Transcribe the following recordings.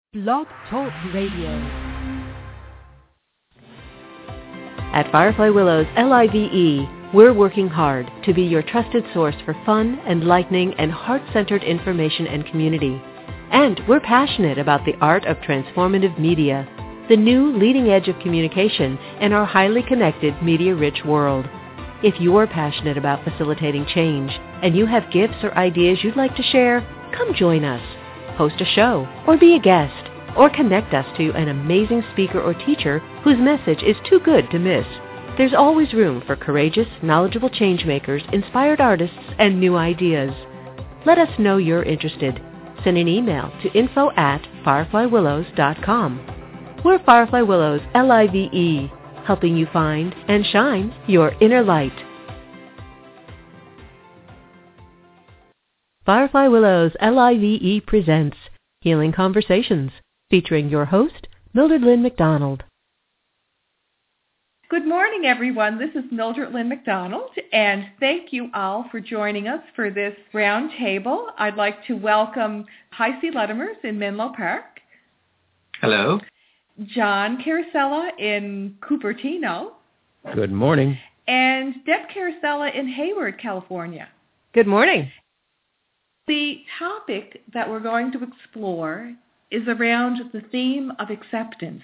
Blog Talk Radio. At Firefly Willows LIVE, we're working hard to be your trusted source for fun, enlightening, and heart-centered information and community. And we're passionate about the art of transformative media, the new leading edge of communication in our highly connected, media-rich world. If you're passionate about facilitating change and you have gifts or ideas you'd like to share, come join us. Host a show, or be a guest, or connect us to an amazing speaker or teacher whose message is too good to miss. There's always room for courageous, knowledgeable changemakers, inspired artists, and new ideas. Let us know you're interested. Send an email to info@fireflywillows.com. We're Firefly Willows LIVE, helping you find and shine your inner light. Firefly Willows LIVE presents Healing Conversations, featuring your host, Mildred Lynn McDonald. Good morning, everyone. This is Mildred Lynn McDonald, and thank you all for joining us for this round table. I'd like to welcome Heisey Ludemers in Menlo Park. Hello. John Carosella in Cupertino. Good morning. And Deb Carosella in Hayward, California. Good morning. The topic that we're going to explore is around the theme of acceptance.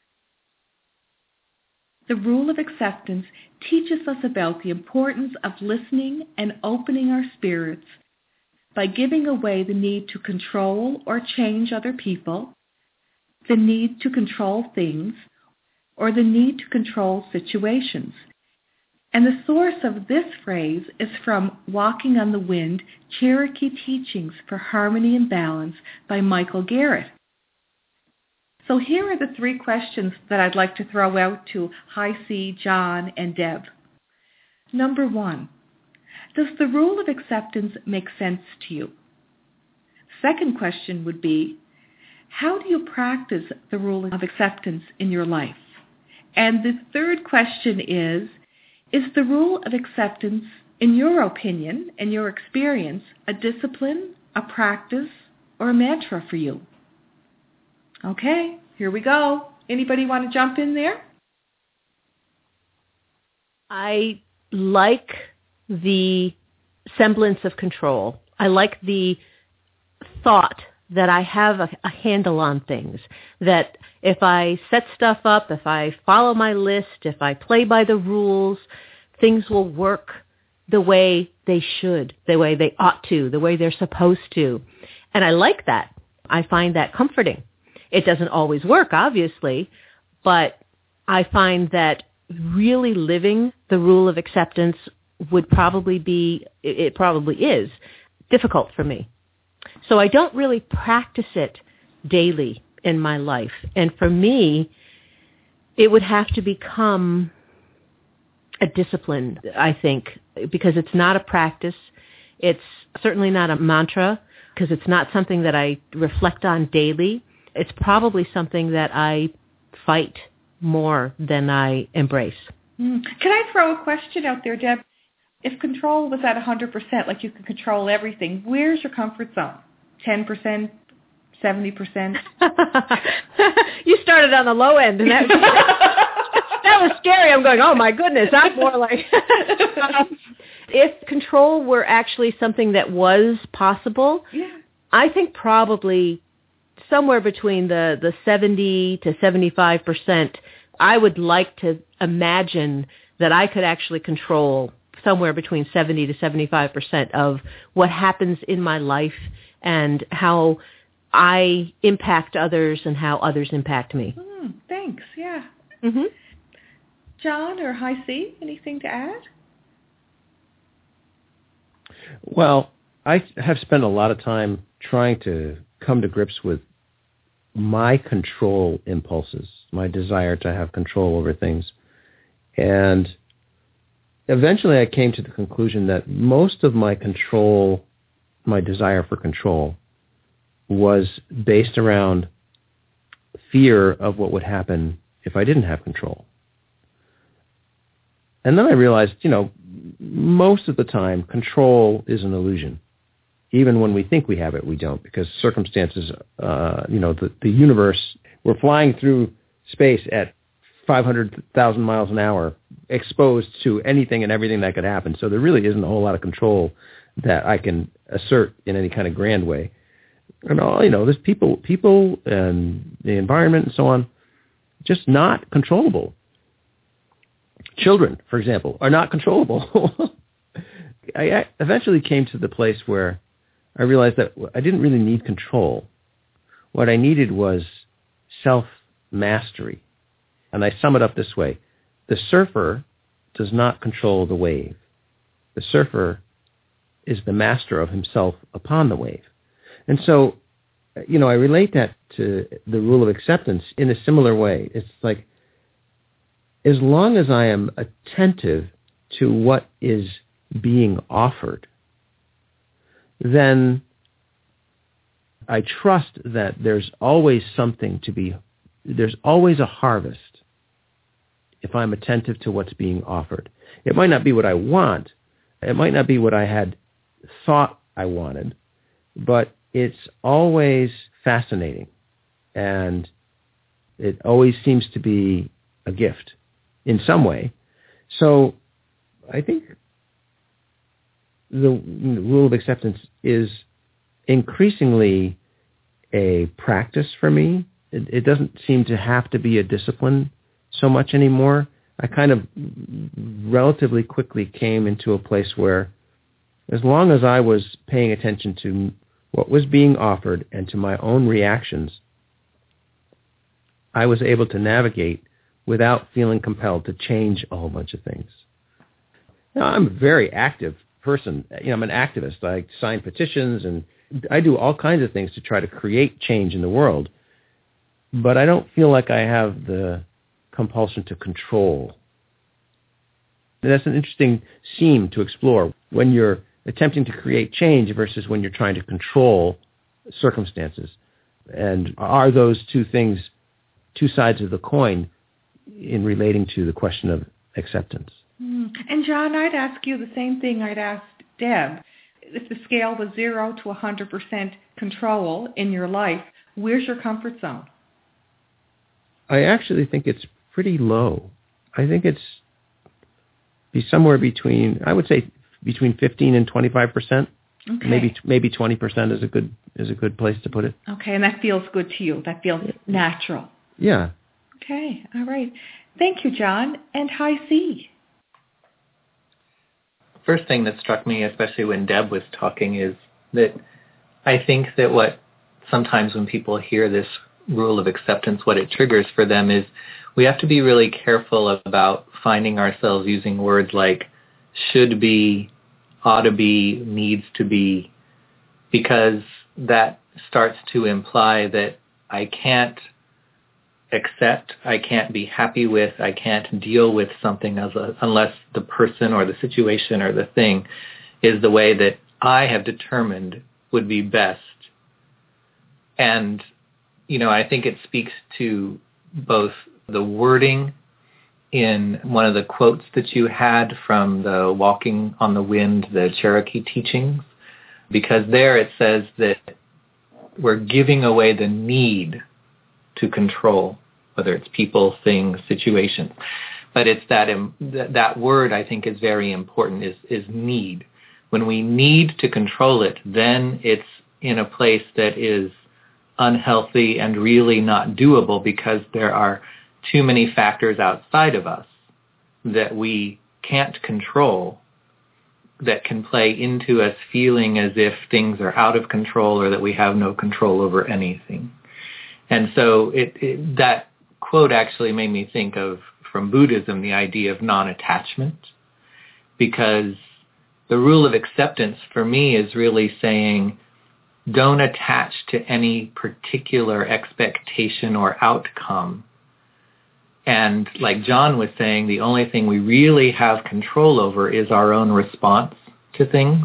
The rule of acceptance teaches us about the importance of listening and opening our spirits by giving away the need to control or change other people, the need to control things, or the need to control situations. And the source of this phrase is from Walking on the Wind, Cherokee Teachings for Harmony and Balance by Michael Garrett. So here are the three questions that I'd like to throw out to Heisey, John, and Deb. Number one, does the rule of acceptance make sense to you? Second question would be, how do you practice the rule of acceptance in your life? And the third question is the rule of acceptance, in your opinion and your experience, a discipline, a practice, or a mantra for you? Okay, here we go. Anybody want to jump in there? I like the semblance of control. I like the thought that I have a handle on things, that if I set stuff up, if I follow my list, if I play by the rules, things will work the way they should, the way they ought to, the way they're supposed to. And I like that. I find that comforting. It doesn't always work, obviously, but I find that really living the rule of acceptance would probably be, it probably is, difficult for me. So I don't really practice it daily in my life. And for me, it would have to become a discipline, I think, because it's not a practice. It's certainly not a mantra, because it's not something that I reflect on daily. It's probably something that I fight more than I embrace. Can I throw a question out there, Deb? If control was at 100%, like you could control everything, where's your comfort zone? 10%, 70%? You started on the low end, and that was scary. I'm going, oh my goodness, I'm more like... If control were actually something that was possible, I think probably somewhere between the 70 to 75%, I would like to imagine that I could actually control somewhere between 70 to 75% of what happens in my life and how I impact others and how others impact me. Thanks, yeah. Mm-hmm. John or Heisey, anything to add? Well, I have spent a lot of time trying to come to grips with my control impulses, my desire to have control over things. And eventually I came to the conclusion that most of my control, my desire for control, was based around fear of what would happen if I didn't have control. And then I realized, most of the time, control is an illusion. Even when we think we have it, we don't, because circumstances, the universe, we're flying through space at 500,000 miles an hour, exposed to anything and everything that could happen. So there really isn't a whole lot of control that I can assert in any kind of grand way. And there's people and the environment and so on, just not controllable. Children, for example, are not controllable. I eventually came to the place where I realized that I didn't really need control. What I needed was self-mastery. And I sum it up this way. The surfer does not control the wave. The surfer is the master of himself upon the wave. And so, I relate that to the rule of acceptance in a similar way. It's like, as long as I am attentive to what is being offered, then I trust that there's always there's always a harvest if I'm attentive to what's being offered. It might not be what I want. It might not be what I had thought I wanted, but it's always fascinating, and it always seems to be a gift in some way. So I think the rule of acceptance is increasingly a practice for me. It doesn't seem to have to be a discipline so much anymore. I kind of relatively quickly came into a place where, as long as I was paying attention to what was being offered and to my own reactions, I was able to navigate without feeling compelled to change a whole bunch of things. Now, I'm a very active person. I'm an activist. I sign petitions and I do all kinds of things to try to create change in the world. But I don't feel like I have the compulsion to control. And that's an interesting seam to explore when you're attempting to create change versus when you're trying to control circumstances. And are those two things two sides of the coin in relating to the question of acceptance? And John, I'd ask you the same thing I'd asked Deb. If the scale was 0 to 100% control in your life, where's your comfort zone? I actually think it's pretty low. I think it's somewhere between, I would say, between 15 and 25%. Okay. Maybe 20% is a good place to put it. Okay, and that feels good to you. That feels natural. Yeah. Okay, all right. Thank you, John. And hi, C. First thing that struck me, especially when Deb was talking, is that I think that what sometimes when people hear this rule of acceptance, what it triggers for them is we have to be really careful about finding ourselves using words like should be, ought to be, needs to be, because that starts to imply that I can't accept, I can't be happy with, I can't deal with something unless the person or the situation or the thing is the way that I have determined would be best. And, I think it speaks to both the wording in one of the quotes that you had from the Walking on the Wind, the Cherokee teachings, because there it says that we're giving away the need to control, whether it's people, things, situations. But it's that word I think is very important, is need. When we need to control it, then it's in a place that is unhealthy and really not doable because there are too many factors outside of us that we can't control that can play into us feeling as if things are out of control or that we have no control over anything. And so that quote actually made me think of, from Buddhism, the idea of non-attachment, because the rule of acceptance for me is really saying, don't attach to any particular expectation or outcome. And like John was saying, the only thing we really have control over is our own response to things.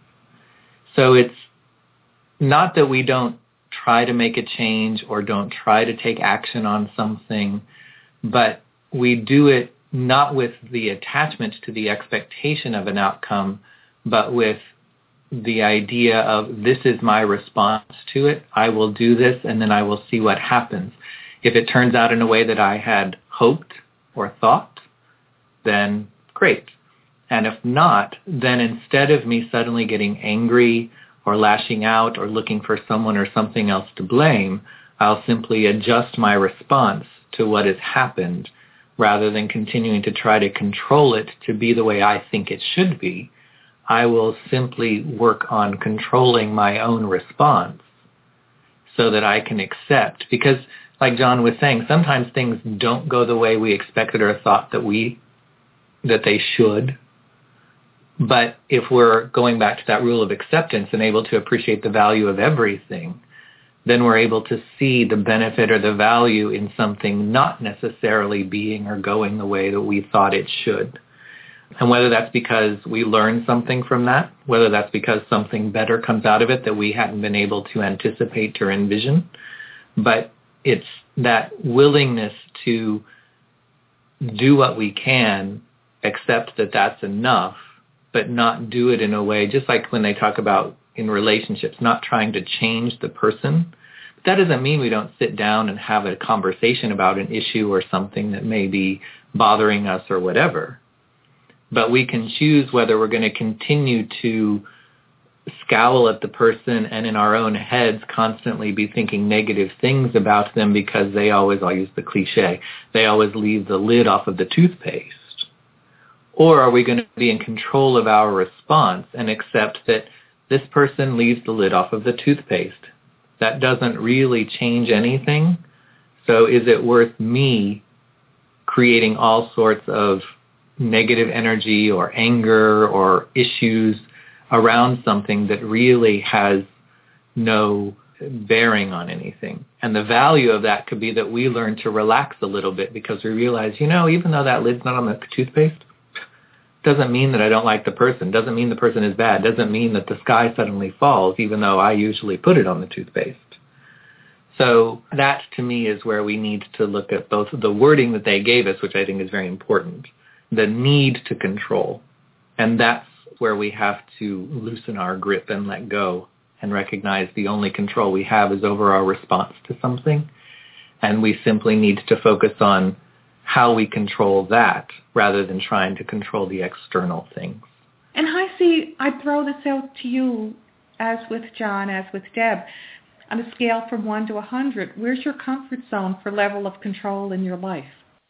So it's not that we don't try to make a change or don't try to take action on something, but we do it not with the attachment to the expectation of an outcome, but with the idea of this is my response to it. I will do this and then I will see what happens. If it turns out in a way that I had hoped or thought, then great. And if not, then instead of me suddenly getting angry or lashing out or looking for someone or something else to blame, I'll simply adjust my response to what has happened rather than continuing to try to control it to be the way I think it should be. I will simply work on controlling my own response so that I can accept. Because, like John was saying, sometimes things don't go the way we expected or thought that they should. But if we're going back to that rule of acceptance and able to appreciate the value of everything, then we're able to see the benefit or the value in something not necessarily being or going the way that we thought it should. And whether that's because we learned something from that, whether that's because something better comes out of it that we hadn't been able to anticipate or envision, but it's that willingness to do what we can, accept that that's enough, but not do it in a way, just like when they talk about in relationships, not trying to change the person. But that doesn't mean we don't sit down and have a conversation about an issue or something that may be bothering us or whatever. But we can choose whether we're going to continue to scowl at the person and in our own heads constantly be thinking negative things about them because they always, I'll use the cliche, they always leave the lid off of the toothpaste. Or are we going to be in control of our response and accept that this person leaves the lid off of the toothpaste? That doesn't really change anything. So is it worth me creating all sorts of negative energy or anger or issues around something that really has no bearing on anything? And the value of that could be that we learn to relax a little bit because we realize, even though that lid's not on the toothpaste, doesn't mean that I don't like the person, doesn't mean the person is bad, doesn't mean that the sky suddenly falls, even though I usually put it on the toothpaste. So that, to me, is where we need to look at both the wording that they gave us, which I think is very important, the need to control. And that's where we have to loosen our grip and let go and recognize the only control we have is over our response to something. And we simply need to focus on how we control that rather than trying to control the external things. And Heisey, I throw this out to you, as with John, as with Deb. On a scale from 1 to 100, where's your comfort zone for level of control in your life?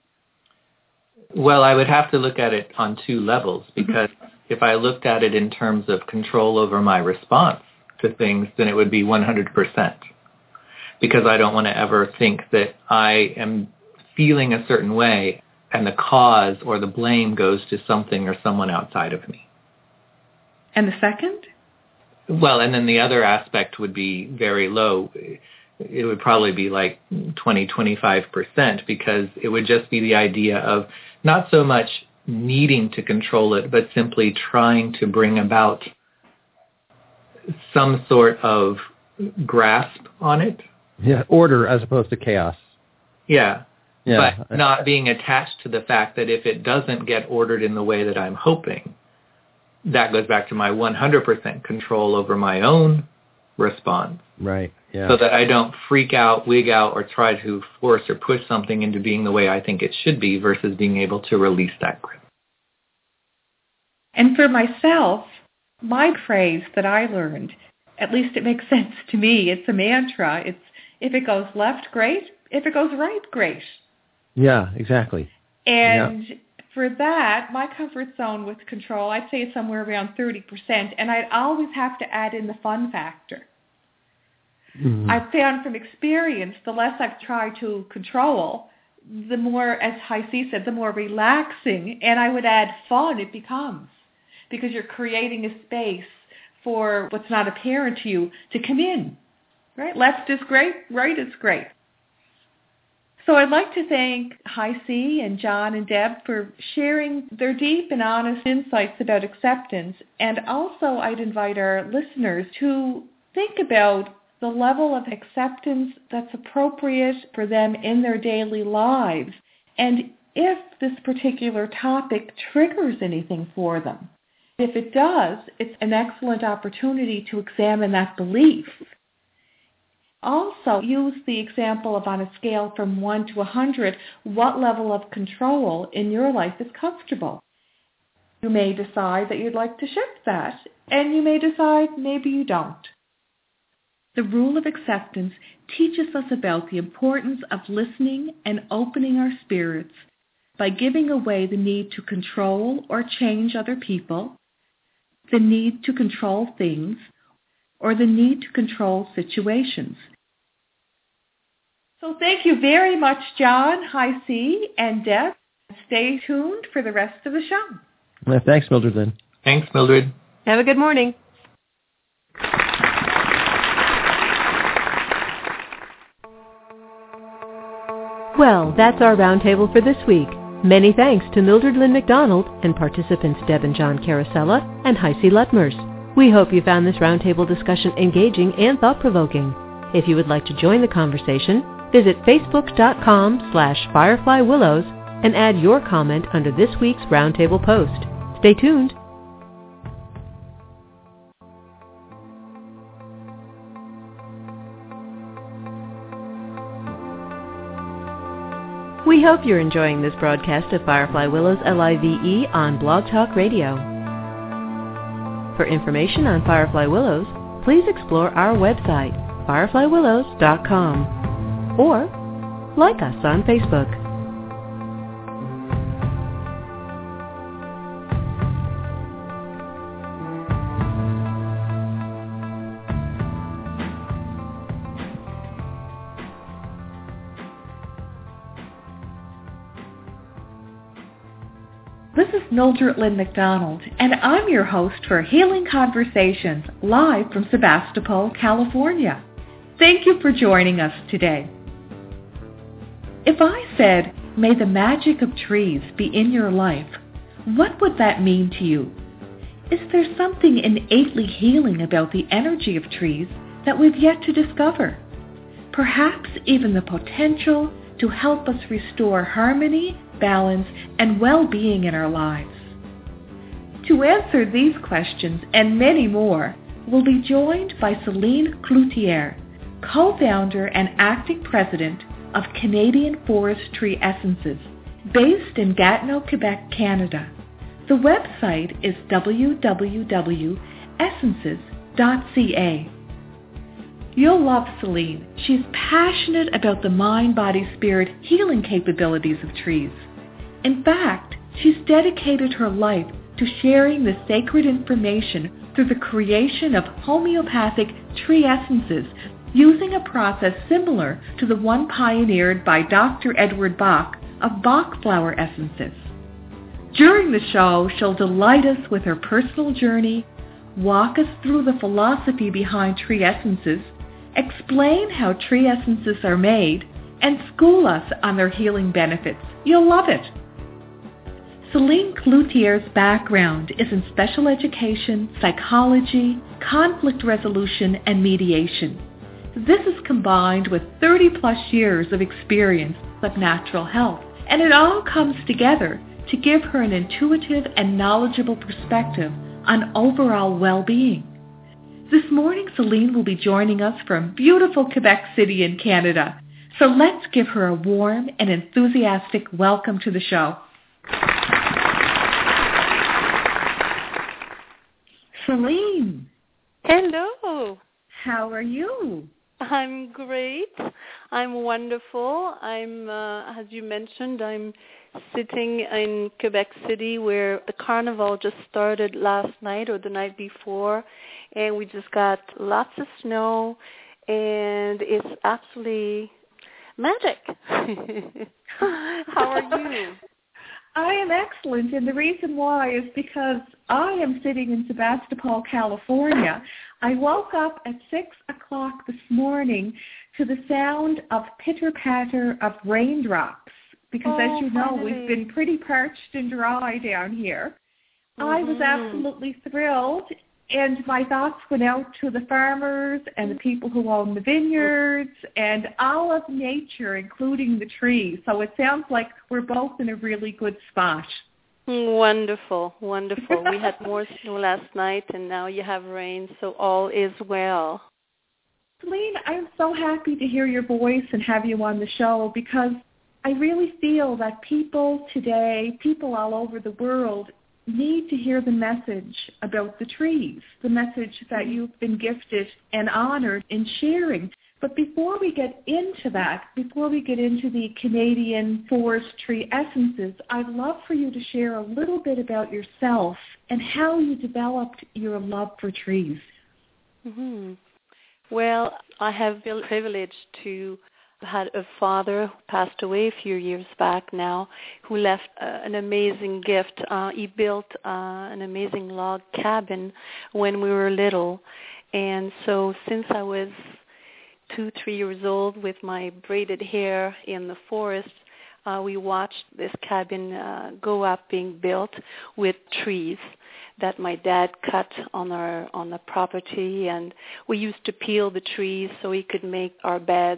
Well, I would have to look at it on two levels, because if I looked at it in terms of control over my response to things, then it would be 100%. Because I don't want to ever think that I am feeling a certain way and the cause or the blame goes to something or someone outside of me. And the second? Well, and then the other aspect would be very low. It would probably be like 20-25%, because it would just be the idea of not so much needing to control it, but simply trying to bring about some sort of grasp on it. Yeah, order as opposed to chaos. Yeah. Yeah. But not being attached to the fact that if it doesn't get ordered in the way that I'm hoping, that goes back to my 100% control over my own response. Right, yeah. So that I don't freak out, wig out, or try to force or push something into being the way I think it should be versus being able to release that grip. And for myself, my phrase that I learned, at least it makes sense to me, it's a mantra. It's, if it goes left, great. If it goes right, great. Yeah, exactly. And for that, my comfort zone with control, I'd say it's somewhere around 30%, and I'd always have to add in the fun factor. Mm-hmm. I've found from experience, the less I've tried to control, the more, as Heisey said, the more relaxing, and I would add fun it becomes, because you're creating a space for what's not apparent to you to come in. Right? Left is great, right is great. So I'd like to thank Heisey and John and Deb for sharing their deep and honest insights about acceptance. And also I'd invite our listeners to think about the level of acceptance that's appropriate for them in their daily lives. And if this particular topic triggers anything for them, If it does, it's an excellent opportunity to examine that belief. Also, use the example of on a scale from 1 to 100, what level of control in your life is comfortable. You may decide that you'd like to shift that, and you may decide maybe you don't. The rule of acceptance teaches us about the importance of listening and opening our spirits by giving away the need to control or change other people, the need to control things, or the need to control situations. So thank you very much, John, Hi-C, and Deb. Stay tuned for the rest of the show. Well, thanks, Mildred Lynn. Thanks, Mildred. Have a good morning. Well, that's our roundtable for this week. Many thanks to Mildred Lynn McDonald and participants Deb and John Carosella and Hi-C Lutmers. We hope you found this roundtable discussion engaging and thought-provoking. If you would like to join the conversation, visit facebook.com/FireflyWillows and add your comment under this week's roundtable post. Stay tuned. We hope you're enjoying this broadcast of Firefly Willows LIVE on Blog Talk Radio. For information on Firefly Willows, please explore our website, fireflywillows.com, or like us on Facebook. This is Mildred Lynn McDonald, and I'm your host for Healing Conversations, live from Sebastopol, California. Thank you for joining us today. If I said, may the magic of trees be in your life, what would that mean to you? Is there something innately healing about the energy of trees that we've yet to discover? Perhaps even the potential to help us restore harmony, balance, and well-being in our lives. To answer these questions and many more, we'll be joined by Céline Cloutier, co-founder and acting president of Canadian Forest Tree Essences, based in Gatineau, Quebec, Canada. The website is www.essences.ca. You'll love Céline. She's passionate about the mind-body-spirit healing capabilities of trees. In fact, she's dedicated her life to sharing the sacred information through the creation of homeopathic tree essences using a process similar to the one pioneered by Dr. Edward Bach of Bach flower essences. During the show, she'll delight us with her personal journey, walk us through the philosophy behind tree essences, explain how tree essences are made, and school us on their healing benefits. You'll love it. Céline Cloutier's background is in special education, psychology, conflict resolution, and mediation. This is combined with 30-plus years of experience of natural health, and it all comes together to give her an intuitive and knowledgeable perspective on overall well-being. This morning, Céline will be joining us from beautiful Quebec City in Canada. So let's give her a warm and enthusiastic welcome to the show. Céline. Hello. How are you? I'm great. I'm wonderful. As you mentioned, I'm sitting in Quebec City where the carnival just started last night or the night before, and we just got lots of snow, and it's absolutely magic. How are you? I am excellent, and the reason why is because I am sitting in Sebastopol, California. I woke up at 6 o'clock this morning to the sound of pitter-patter of raindrops, because as you know, we've been pretty parched and dry down here. Mm-hmm. I was absolutely thrilled, and my thoughts went out to the farmers and the people who own the vineyards and all of nature, including the trees. So it sounds like we're both in a really good spot. Wonderful, wonderful. We had more snow last night, and now you have rain, so all is well. Celine, I'm so happy to hear your voice and have you on the show, because I really feel that people today, people all over the world, need to hear the message about the trees, the message that you've been gifted and honored in sharing. But before we get into that, before we get into the Canadian Forest Tree Essences, I'd love for you to share a little bit about yourself and how you developed your love for trees. Mm-hmm. Well, I have been privileged to had a father who passed away a few years back now, who left an amazing gift. He built an amazing log cabin when we were little. And so since I was 2-3 years old with my braided hair in the forest, we watched this cabin go up being built with trees that my dad cut on the property, and we used to peel the trees so he could make our beds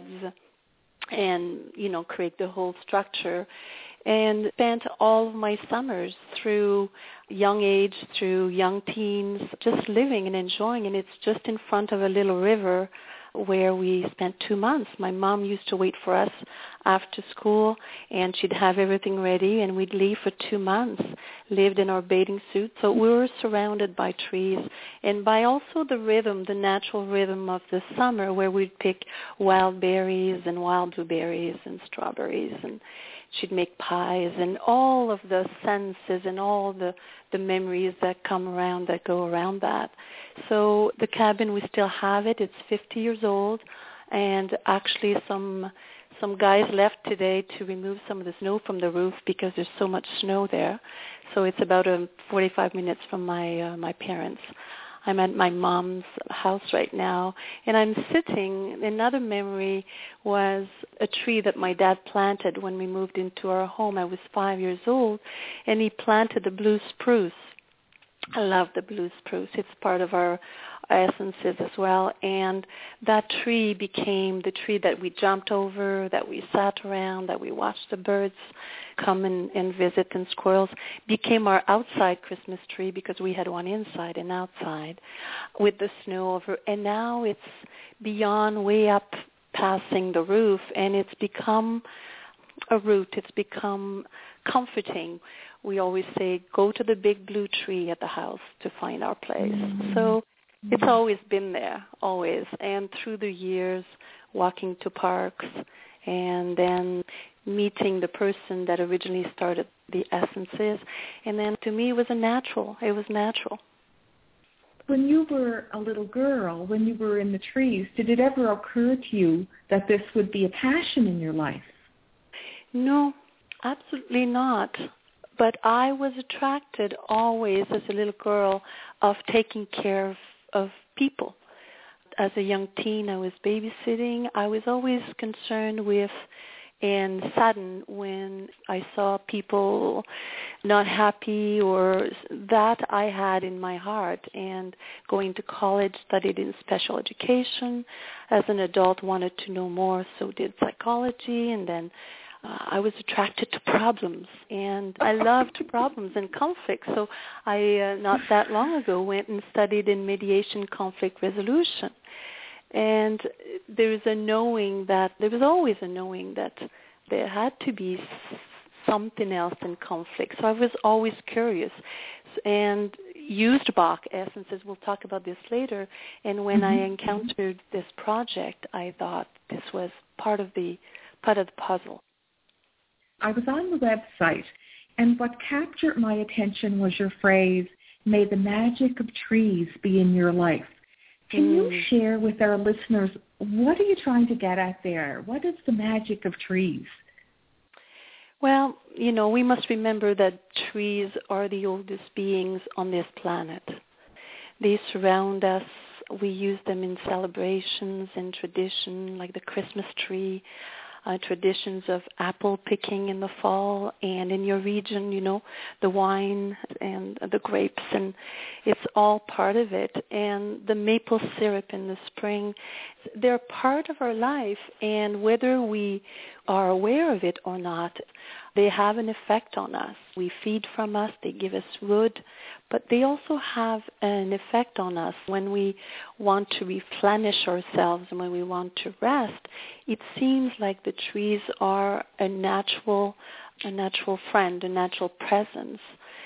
and, you know, create the whole structure. And spent all of my summers through young age, through young teens, just living and enjoying. And it's just in front of a little river where we spent 2 months. My mom used to wait for us after school, and she'd have everything ready, and we'd leave for 2 months, lived in our bathing suits. So we were surrounded by trees and by also the rhythm, the natural rhythm of the summer, where we'd pick wild berries and wild blueberries and strawberries, and she'd make pies, and all of the senses and all the memories that come around, that go around that. So the cabin, we still have it. It's 50 years old, and actually some guys left today to remove some of the snow from the roof because there's so much snow there. So it's about 45 minutes from my parents. I'm at my mom's house right now, and I'm sitting. Another memory was a tree that my dad planted when we moved into our home. I was 5 years old, and he planted a blue spruce. I love the blue spruce. It's part of our essences as well. And that tree became the tree that we jumped over, that we sat around, that we watched the birds come and visit, and squirrels. Became our outside Christmas tree because we had one inside and outside with the snow over. And now it's beyond, way up passing the roof, and it's become a root. It's become comforting. We always say, go to the big blue tree at the house to find our place. Mm-hmm. So it's always been there, always. And through the years, walking to parks and then meeting the person that originally started the essences. And then to me, it was natural. It was natural. When you were a little girl, when you were in the trees, did it ever occur to you that this would be a passion in your life? No, absolutely not. But I was attracted always as a little girl of taking care of people. As a young teen, I was babysitting. I was always concerned with and saddened when I saw people not happy, or that I had in my heart. And going to college, studied in special education. As an adult, wanted to know more, so did psychology, and then I was attracted to problems, and I loved problems and conflict. So I, not that long ago, went and studied in mediation conflict resolution. And there was always a knowing that there had to be something else in conflict. So I was always curious and used Bach essences. We'll talk about this later. And when I encountered this project, I thought this was part of the puzzle. I was on the website, and what captured my attention was your phrase, "May the magic of trees be in your life." Can you share with our listeners, what are you trying to get at there? What is the magic of trees? Well, we must remember that trees are the oldest beings on this planet. They surround us. We use them in celebrations and tradition, like the Christmas tree. Traditions of apple picking in the fall, and in your region, the wine and the grapes, and it's all part of it. And the maple syrup in the spring, they're part of our life. And whether we are aware of it or not, they have an effect on us. We feed from us, they give us wood, but they also have an effect on us when we want to replenish ourselves and when we want to rest. It seems like the trees are a natural friend, a natural presence.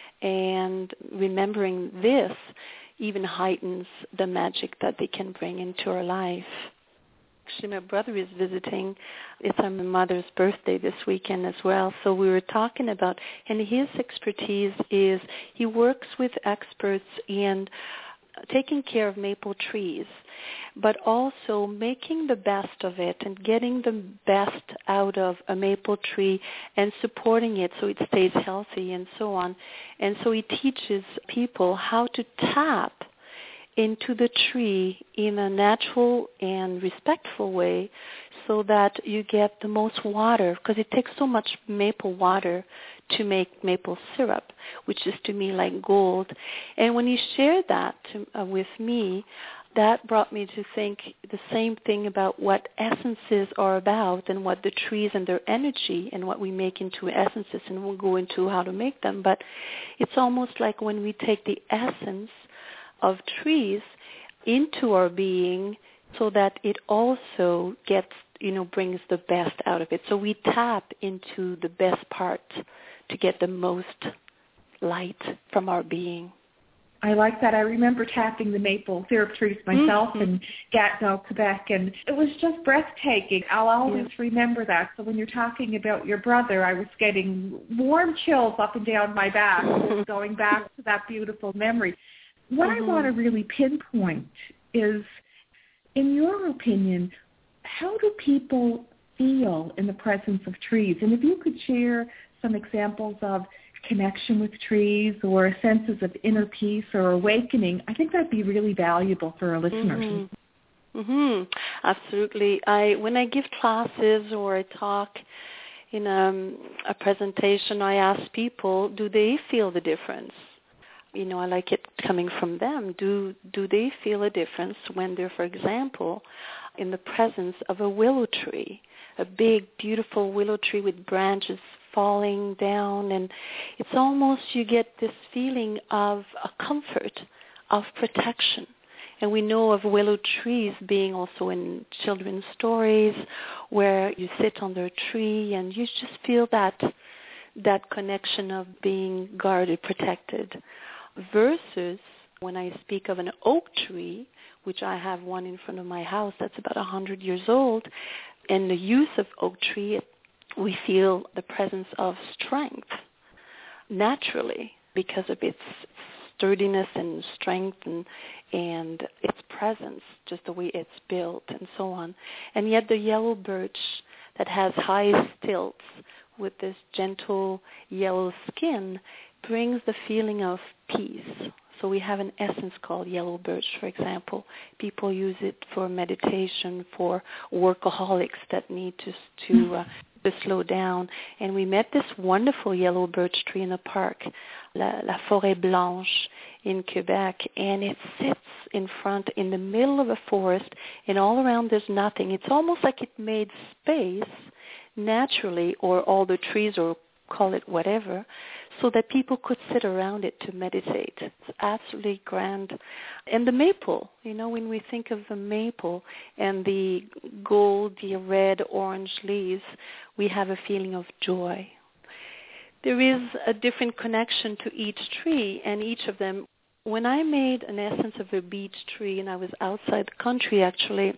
And remembering this even heightens the magic that they can bring into our life. Actually, my brother is visiting. It's my mother's birthday this weekend as well. So we were talking about, and his expertise is he works with experts in taking care of maple trees, but also making the best of it and getting the best out of a maple tree and supporting it so it stays healthy and so on. And so he teaches people how to tap into the tree in a natural and respectful way so that you get the most water, because it takes so much maple water to make maple syrup, which is to me like gold. And when he shared that with me, that brought me to think the same thing about what essences are about and what the trees and their energy and what we make into essences, and we'll go into how to make them. But it's almost like when we take the essence of trees into our being so that it also gets, brings the best out of it. So we tap into the best part to get the most light from our being. I like that. I remember tapping the maple syrup trees myself in Gatineau, Quebec, and it was just breathtaking. I'll always remember that. So when you're talking about your brother, I was getting warm chills up and down my back, going back to that beautiful memory. What I want to really pinpoint is, in your opinion, how do people feel in the presence of trees? And if you could share some examples of connection with trees or senses of inner peace or awakening, I think that'd be really valuable for our listeners. Absolutely. When I give classes or I talk in a presentation, I ask people, do they feel the difference? I like it coming from them. Do they feel a difference when they're, for example, in the presence of a willow tree, a big, beautiful willow tree with branches falling down, and it's almost you get this feeling of a comfort, of protection. And we know of willow trees being also in children's stories where you sit under a tree and you just feel that connection of being guarded, protected. Versus when I speak of an oak tree, which I have one in front of my house that's about 100 years old, and the use of oak tree, we feel the presence of strength naturally because of its sturdiness and strength and its presence, just the way it's built and so on. And yet the yellow birch that has high stilts with this gentle yellow skin brings the feeling of peace. So we have an essence called yellow birch, for example. People use it for meditation, for workaholics that need to slow down. And we met this wonderful yellow birch tree in a park, La Forêt Blanche in Quebec, and it sits in the middle of a forest, and all around there's nothing. It's almost like it made space naturally, or all the trees, or call it whatever, so that people could sit around it to meditate. It's absolutely grand. And the maple, when we think of the maple and the gold, the red, orange leaves, we have a feeling of joy. There is a different connection to each tree, and each of them. When I made an essence of a beech tree, and I was outside the country actually,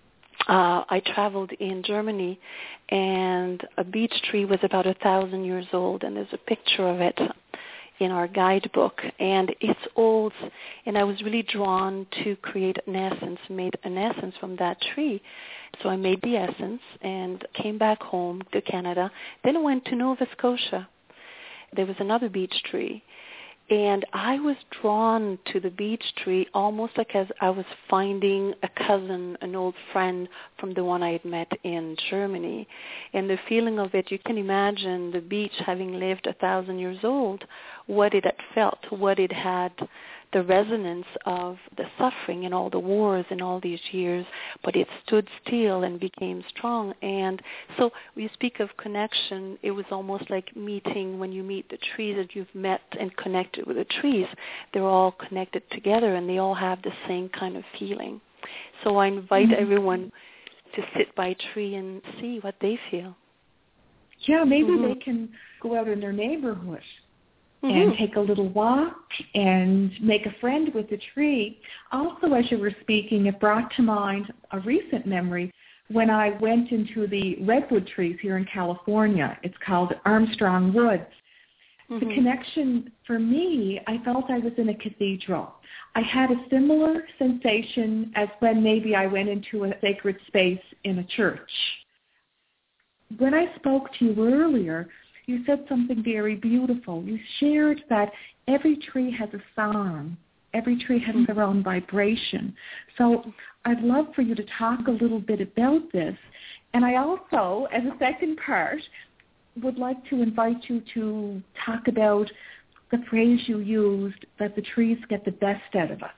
I traveled in Germany, and a beech tree was about 1,000 years old, and there's a picture of it in our guidebook, and it's old, and I was really drawn to create made an essence from that tree. So I made the essence and came back home to Canada, then I went to Nova Scotia. There was another beech tree, and I was drawn to the beech tree almost like as I was finding a cousin, an old friend from the one I had met in Germany. And the feeling of it, you can imagine the beech having lived 1,000 years old, what it had felt, what it had the resonance of the suffering and all the wars in all these years, but it stood still and became strong. And so we speak of connection. It was almost like meeting, when you meet the trees that you've met and connected with the trees, they're all connected together and they all have the same kind of feeling. So I invite everyone to sit by a tree and see what they feel. Yeah, maybe they can go out in their neighborhood and take a little walk and make a friend with the tree. Also, as you were speaking, it brought to mind a recent memory when I went into the redwood trees here in California. It's called Armstrong Woods. The connection for me, I felt I was in a cathedral. I had a similar sensation as when maybe I went into a sacred space in a church. When I spoke to you earlier, you said something very beautiful. You shared that every tree has a song. Every tree has their own vibration. So I'd love for you to talk a little bit about this. And I also, as a second part, would like to invite you to talk about the phrase you used, that the trees get the best out of us.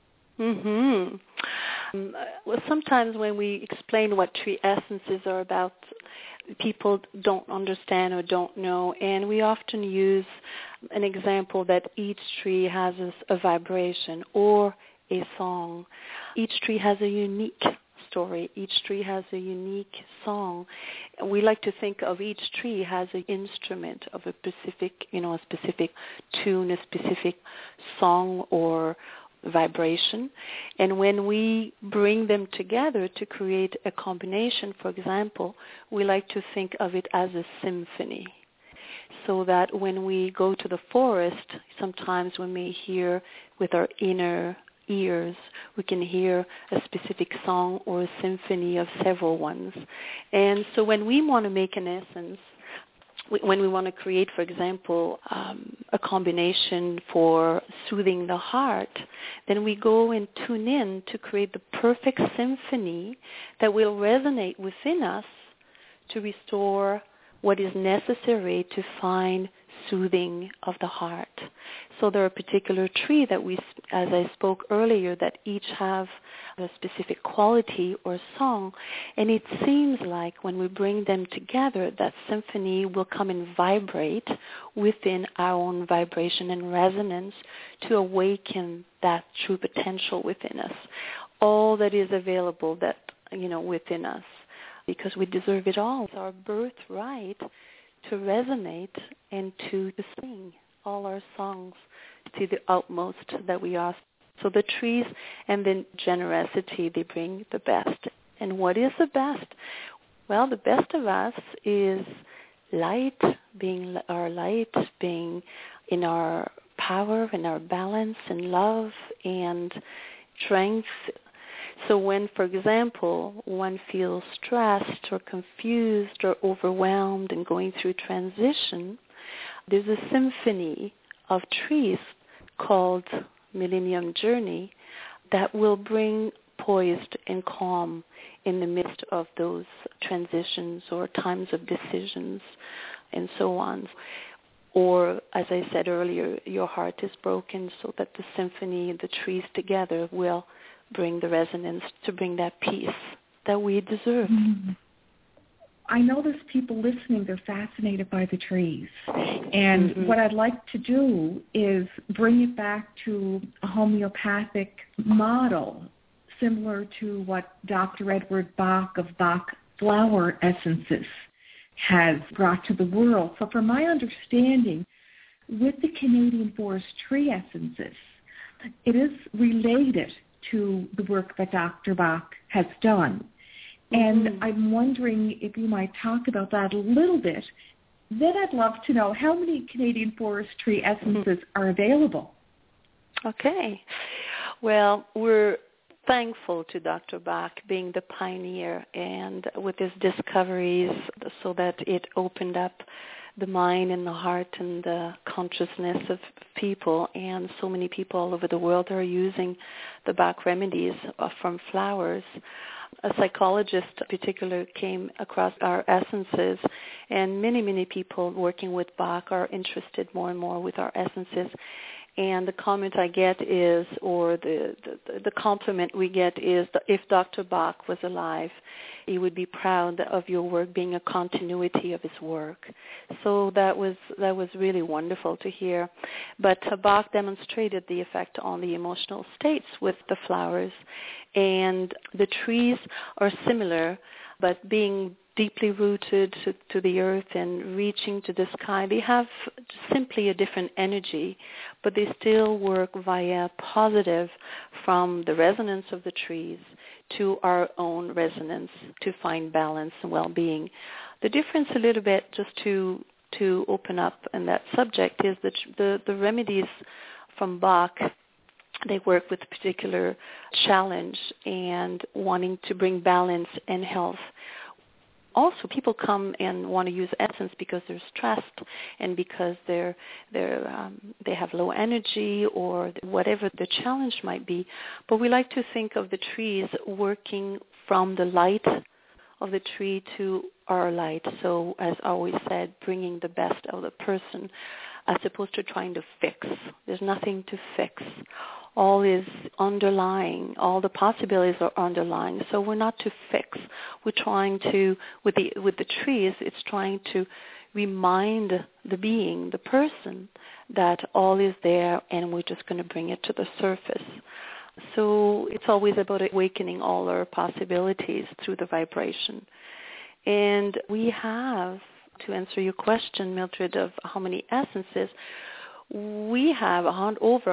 Well, sometimes when we explain what tree essences are about, people don't understand or don't know, and we often use an example that each tree has a vibration or a song. Each tree has a unique story. Each tree has a unique song. We like to think of each tree as an instrument of a specific, a specific tune, a specific song or vibration. And when we bring them together to create a combination, for example, we like to think of it as a symphony. So that when we go to the forest, sometimes we may hear with our inner ears, we can hear a specific song or a symphony of several ones. And so when we want to make an essence, when we want to create, for example, a combination for soothing the heart, then we go and tune in to create the perfect symphony that will resonate within us to restore what is necessary to find soothing of the heart. So there are a particular tree that we, as I spoke earlier, that each have a specific quality or song, and it seems like when we bring them together, that symphony will come and vibrate within our own vibration and resonance to awaken that true potential within us, all that is available that within us, because we deserve it all. It's our birthright to resonate and to sing all our songs to the utmost that we ask. So the trees and then generosity, they bring the best. And what is the best? Well, the best of us is light, being our light, being in our power, in our balance, and love and strength. So when, for example, one feels stressed or confused or overwhelmed and going through transition, there's a symphony of trees called Millennium Journey that will bring poised and calm in the midst of those transitions or times of decisions and so on. Or, as I said earlier, your heart is broken, so that the symphony and the trees together will bring the resonance to bring that peace that we deserve. I know there's people listening, they're fascinated by the trees. And what I'd like to do is bring it back to a homeopathic model, similar to what Dr. Edward Bach of Bach Flower Essences has brought to the world. So from my understanding, with the Canadian Forest Tree Essences, it is related to the work that Dr. Bach has done. And I'm wondering if you might talk about that a little bit. Then I'd love to know how many Canadian Forest Tree Essences are available. Okay. Well, we're thankful to Dr. Bach being the pioneer and with his discoveries so that it opened up the mind and the heart and the consciousness of people, and so many people all over the world are using the Bach remedies from flowers. A psychologist in particular came across our essences, and many people working with Bach are interested more and more with our essences. And the comment I get is, or the compliment we get is, that if Dr. Bach was alive, he would be proud of your work being a continuity of his work. So that was really wonderful to hear. But Bach demonstrated the effect on the emotional states with the flowers, and the trees are similar, but being deeply rooted to the earth and reaching to the sky, they have simply a different energy, but they still work via positive from the resonance of the trees to our own resonance to find balance and well-being. The difference a little bit, just to open up in that subject, is that the remedies from Bach, they work with a particular challenge and wanting to bring balance and health. Also, people come and want to use essence because they're stressed and because they have low energy or whatever the challenge might be. But we like to think of the trees working from the light of the tree to our light. So, as I always said, bringing the best of the person as opposed to trying to fix. There's nothing to fix. All is underlying. All the possibilities are underlying. So we're not to fix. We're trying to, with the trees, it's trying to remind the being, the person, that all is there and we're just going to bring it to the surface. So it's always about awakening all our possibilities through the vibration. And we have, to answer your question, Mildred, of how many essences, we have over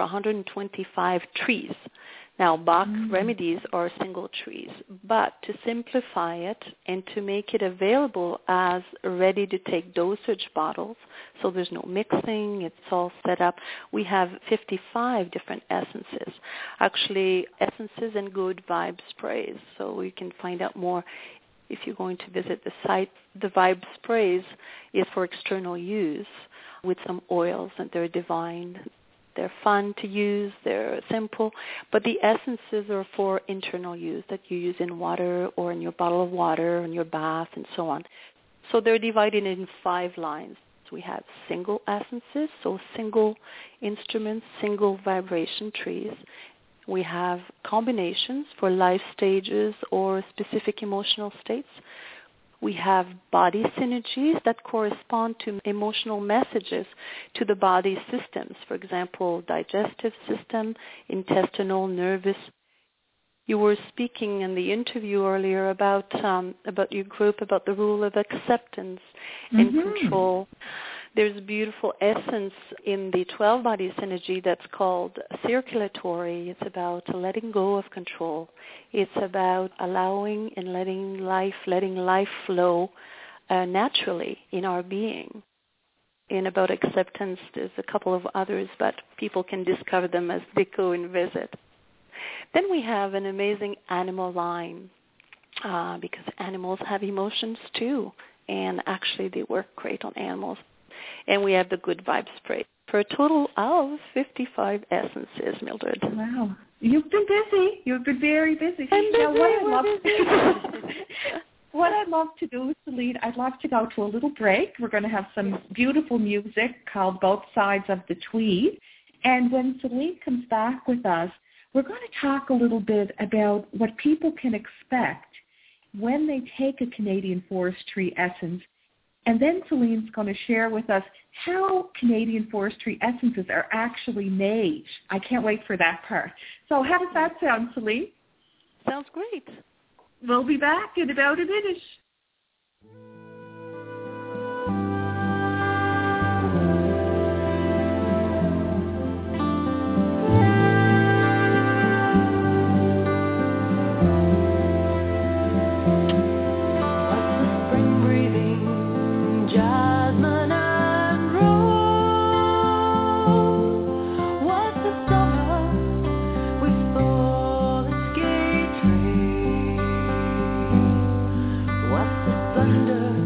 125 trees. Now, Bach remedies are single trees, but to simplify it and to make it available as ready-to-take dosage bottles, so there's no mixing, it's all set up, we have 55 different essences. Actually, essences and good vibe sprays, so you can find out more if you're going to visit the site. The vibe sprays is for external use, with some oils, and they're divine. They're fun to use, they're simple, but the essences are for internal use that you use in water or in your bottle of water, in your bath, and so on. So they're divided in 5 lines. So we have single essences, so single instruments, single vibration trees. We have combinations for life stages or specific emotional states. We have body synergies that correspond to emotional messages to the body systems, for example, digestive system, intestinal, nervous. You were speaking in the interview earlier about your group, about the rule of acceptance and control. There's a beautiful essence in the 12-body synergy that's called circulatory. It's about letting go of control. It's about allowing and letting life flow naturally in our being. And about acceptance, there's a couple of others, but people can discover them as they go and visit. Then we have an amazing animal line, because animals have emotions too, and actually they work great on animals. And we have the good vibe spray for a total of 55 essences, Mildred. Wow. You've been busy. You've been very busy. What I'd love to do, Celine, I'd love to go to a little break. We're going to have some beautiful music called Both Sides of the Tweed. And when Celine comes back with us, we're going to talk a little bit about what people can expect when they take a Canadian forestry essence. And then Celine's going to share with us how Canadian forestry essences are actually made. I can't wait for that part. So how does that sound, Celine? Sounds great. We'll be back in about a minute. Thunder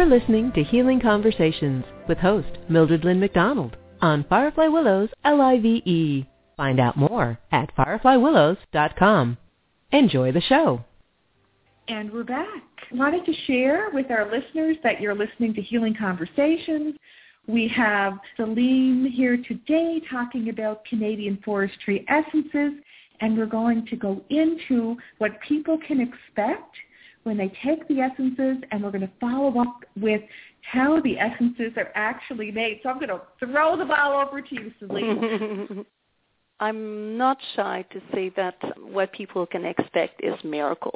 You're listening to Healing Conversations with host Mildred Lynn McDonald on Firefly Willows LIVE. Find out more at fireflywillows.com. Enjoy the show. And we're back. I wanted to share with our listeners that you're listening to Healing Conversations. We have Celine here today talking about Canadian forestry essences, and we're going to go into what people can expect when they take the essences, and we're going to follow up with how the essences are actually made. So I'm going to throw the ball over to you, Celine. I'm not shy to say that what people can expect is miracle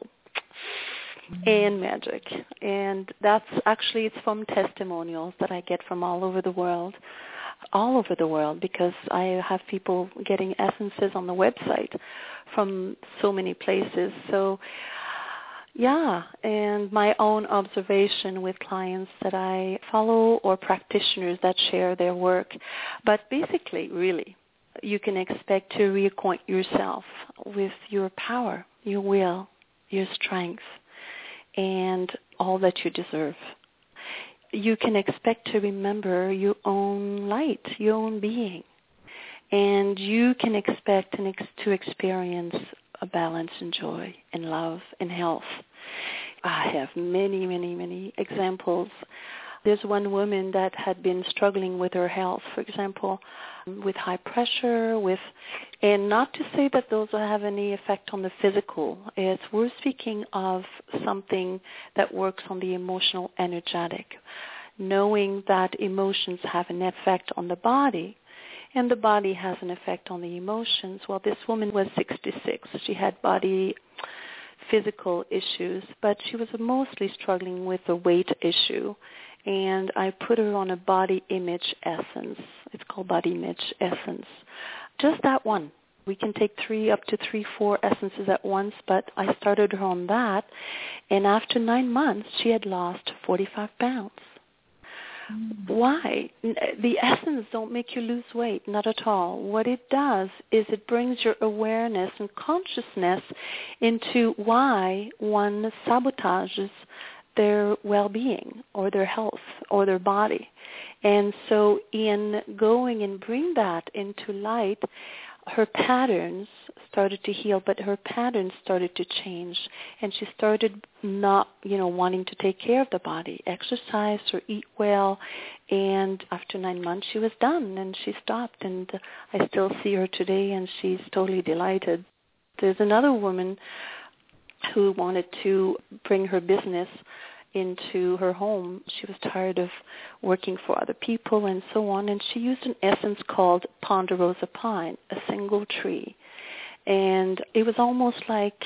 and magic. And that's actually, it's from testimonials that I get from all over the world, because I have people getting essences on the website from so many places. So, yeah, and my own observation with clients that I follow or practitioners that share their work. But basically, really, you can expect to reacquaint yourself with your power, your will, your strength, and all that you deserve. You can expect to remember your own light, your own being, and you can expect to experience a balance and joy and love and health. I have many, many, many examples. There's one woman that had been struggling with her health, for example, with high pressure, and not to say that those have any effect on the physical. We're speaking of something that works on the emotional energetic, knowing that emotions have an effect on the body, and the body has an effect on the emotions. Well, this woman was 66. She had physical issues, but she was mostly struggling with a weight issue. And I put her on a body image essence. It's called body image essence. Just that one. We can take 4 essences at once, but I started her on that. And after 9 months, she had lost 45 pounds. Why? The essence don't make you lose weight, not at all. What it does is it brings your awareness and consciousness into why one sabotages their well-being or their health or their body. And so in going and bring that into light, her patterns started to heal, but her patterns started to change, and she started not, wanting to take care of the body, exercise or eat well, and after 9 months she was done, and she stopped, and I still see her today, and she's totally delighted. There's another woman who wanted to bring her business into her home. She was tired of working for other people and so on, and she used an essence called Ponderosa Pine, a single tree. And it was almost like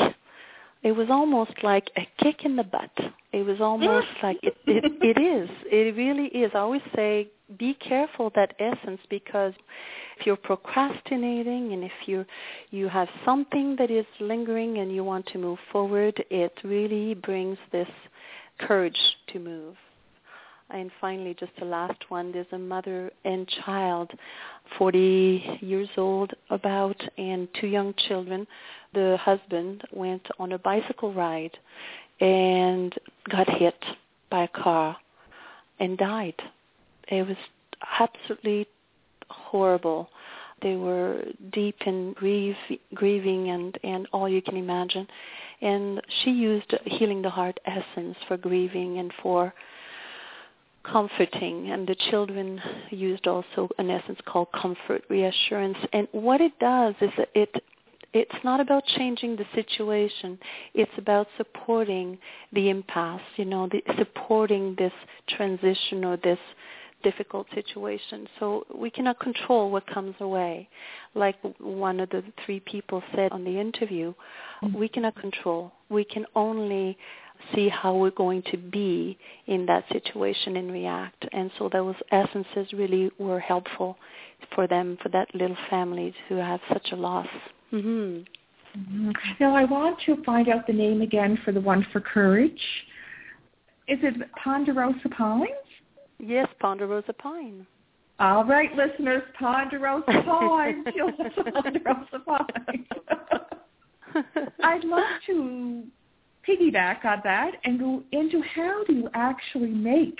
a kick in the butt. It was almost like it is. It really is. I always say, be careful of that essence, because if you're procrastinating and if you have something that is lingering and you want to move forward, it really brings this courage to move. And finally, just the last one, there's a mother and child, 40 years old about, and 2 young children. The husband went on a bicycle ride and got hit by a car and died. It was absolutely horrible. They were deep in grieving and all you can imagine. And she used Healing the Heart essence for grieving and for comforting, and the children used also an essence called Comfort, Reassurance. And what it does is that it's not about changing the situation. It's about supporting the impasse, supporting this transition or this difficult situation. So we cannot control what comes our way. Like one of the 3 people said on the interview, we cannot control. We can only see how we're going to be in that situation and react. And so those essences really were helpful for them, for that little family who have such a loss. Mm-hmm. Mm-hmm. Now I want to find out the name again for the one for courage. Is it Ponderosa Pines? Yes, Ponderosa Pine. All right, listeners, Ponderosa Pine. Ponderosa Pine. I'd love to piggyback on that and go into how do you actually make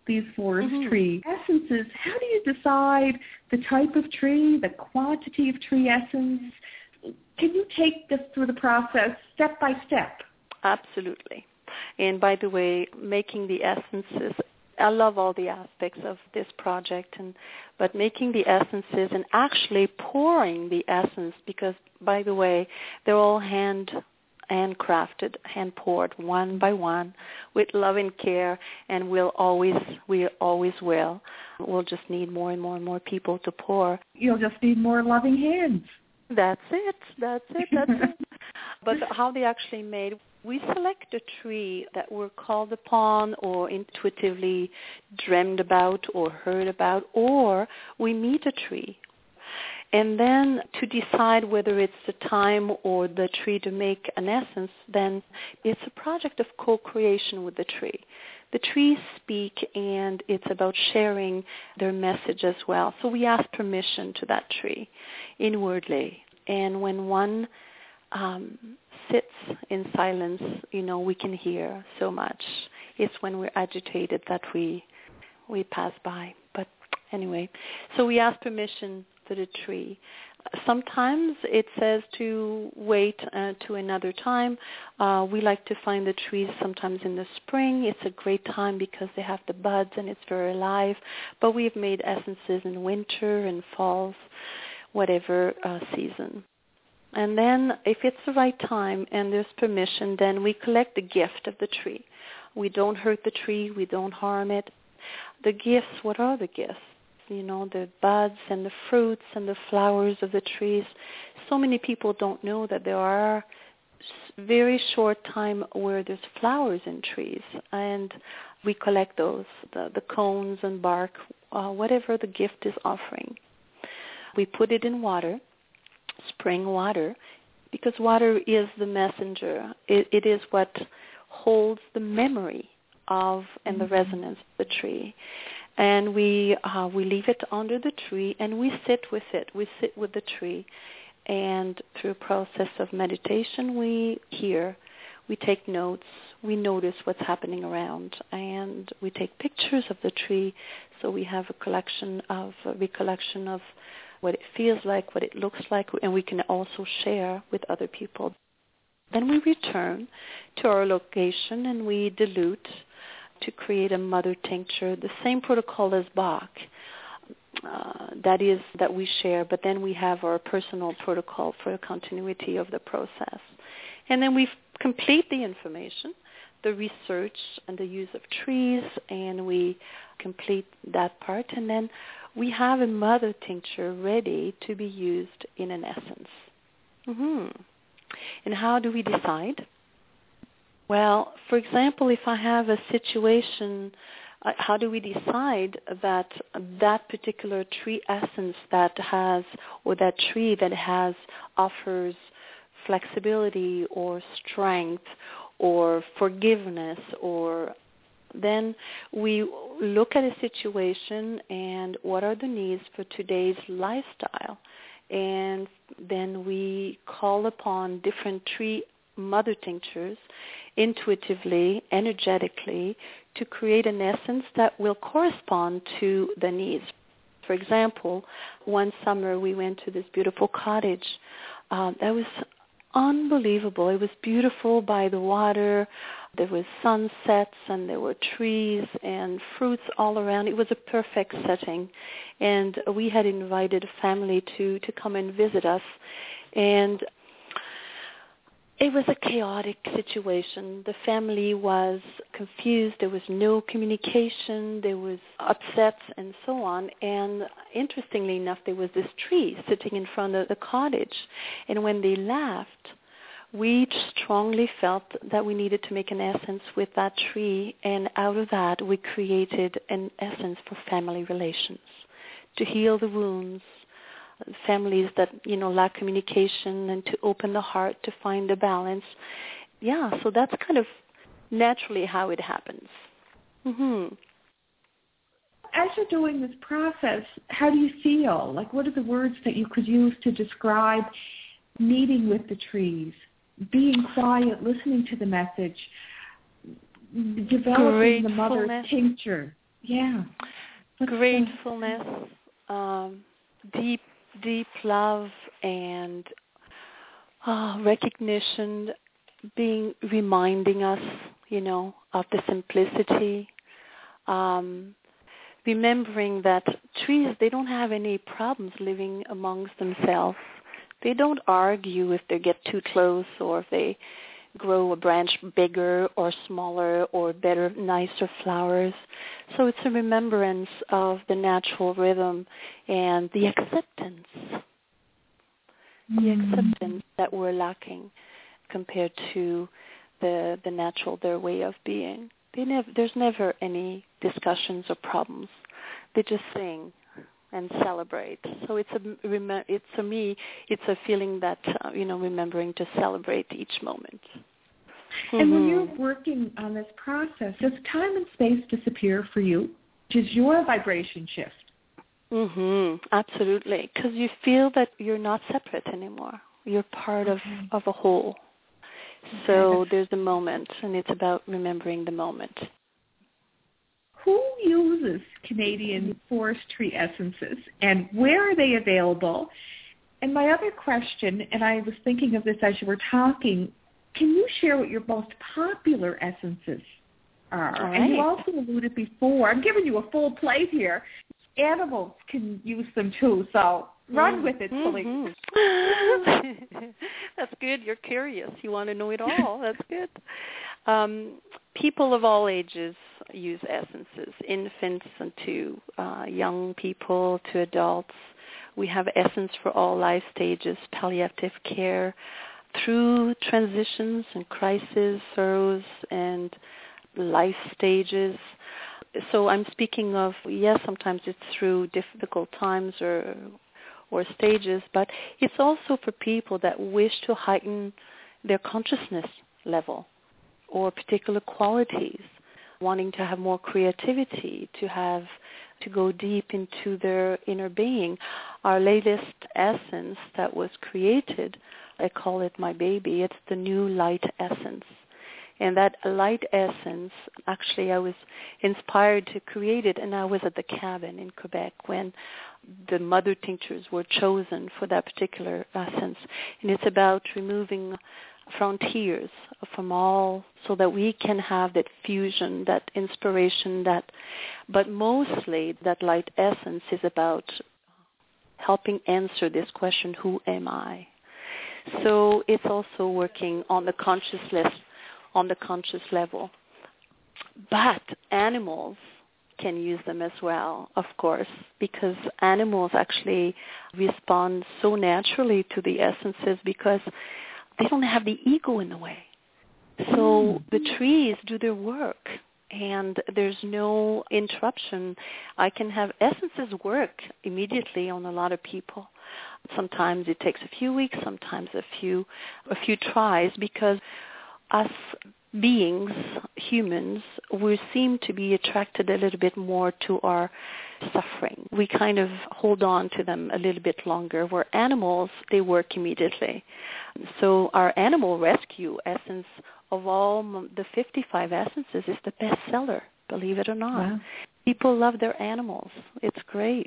these forest tree essences, how do you decide the type of tree, the quantity of tree essence? Can you take us through the process step by step? Absolutely. And by the way, making the essences, I love all the aspects of this project, but making the essences and actually pouring the essence, because by the way, they're all handcrafted, hand poured one by one with love and care, and we always will. We'll just need more and more and more people to pour. You'll just need more loving hands. That's it. But how they actually made, we select a tree that we're called upon or intuitively dreamed about or heard about, or we meet a tree. And then to decide whether it's the time or the tree to make an essence, then it's a project of co-creation with the tree. The trees speak, and it's about sharing their message as well. So we ask permission to that tree inwardly. And when one sits in silence, we can hear so much. It's when we're agitated that we pass by. But anyway, so we ask permission for the tree. Sometimes it says to wait to another time. We like to find the trees sometimes in the spring. It's a great time because they have the buds and it's very alive. But we've made essences in winter and falls, whatever season. And then if it's the right time and there's permission, then we collect the gift of the tree. We don't hurt the tree. We don't harm it. The gifts, what are the gifts? The buds and the fruits and the flowers of the trees. So many people don't know that there are very short time where there's flowers in trees, and we collect those, the cones and bark, whatever the gift is offering. We put it in water, spring water, because water is the messenger. It is what holds the memory of and the resonance of the tree. And we leave it under the tree, and we sit with it. We sit with the tree, and through a process of meditation, we hear, we take notes, we notice what's happening around, and we take pictures of the tree, so we have a recollection of what it feels like, what it looks like, and we can also share with other people. Then we return to our location, and we dilute to create a mother tincture, the same protocol as Bach, that we share, but then we have our personal protocol for the continuity of the process. And then we complete the information, the research and the use of trees, and we complete that part, and then we have a mother tincture ready to be used in an essence. And how do we decide? Well, for example, if I have a situation, how do we decide that that particular tree essence that has, or that tree that has, offers flexibility or strength or forgiveness, or then we look at a situation and what are the needs for today's lifestyle, and then we call upon different tree mother tinctures intuitively, energetically, to create an essence that will correspond to the needs. For example, one summer we went to this beautiful cottage. That was unbelievable. It was beautiful by the water. There was sunsets and there were trees and fruits all around. It was a perfect setting. And we had invited a family to come and visit us. And it was a chaotic situation. The family was confused. There was no communication. There was upsets and so on. And interestingly enough, there was this tree sitting in front of the cottage. And when they left, we strongly felt that we needed to make an essence with that tree. And out of that, we created an essence for family relations, to heal the wounds, families that lack communication, and to open the heart to find the balance. Yeah, so that's kind of naturally how it happens. As you're doing this process, how do you feel? Like, what are the words that you could use to describe meeting with the trees, being quiet, listening to the message, developing the mother tincture? Yeah. Gratefulness, deep love, and recognition, reminding us, of the simplicity. Remembering that trees, they don't have any problems living amongst themselves. They don't argue if they get too close or if they grow a branch bigger or smaller or better, nicer flowers. So it's a remembrance of the natural rhythm and the acceptance. The acceptance that we're lacking compared to the natural, their way of being. There's never any discussions or problems. They just sing and celebrate. So it's for me, it's a feeling that remembering to celebrate each moment. And when you're working on this process, does time and space disappear for you? Does your vibration shift? Absolutely, because you feel that you're not separate anymore. You're part of a whole. So there's a moment, and it's about remembering the moment. Who uses Canadian forestry essences, and where are they available? And my other question, and I was thinking of this as you were talking, can you share what your most popular essences are? Right. And you also alluded before, I'm giving you a full plate here, animals can use them too, so run with it, please. That's good. You're curious. You want to know it all. That's good. People of all ages use essences, infants and to young people, to adults. We have essence for all life stages, palliative care, through transitions and crises, sorrows, and life stages. So I'm speaking of, yes, sometimes it's through difficult times or stages, but it's also for people that wish to heighten their consciousness level or particular qualities, wanting to have more creativity, to go deep into their inner being. Our latest essence that was created, I call it my baby, it's the new light essence. And that light essence, actually I was inspired to create it, and I was at the cabin in Quebec when the mother tinctures were chosen for that particular essence. And it's about removing frontiers from all so that we can have that fusion, that inspiration, but mostly that light essence is about helping answer this question, who am I? So it's also working on the conscious level. But animals can use them as well, of course, because animals actually respond so naturally to the essences because they don't have the ego in the way. So the trees do their work, and there's no interruption. I can have essences work immediately on a lot of people. Sometimes it takes a few weeks, sometimes a few tries, because us beings, humans, we seem to be attracted a little bit more to our suffering. We kind of hold on to them a little bit longer, where animals, they work immediately. So our animal rescue essence of all the 55 essences is the best seller, believe it or not. Wow. People love their animals. It's great.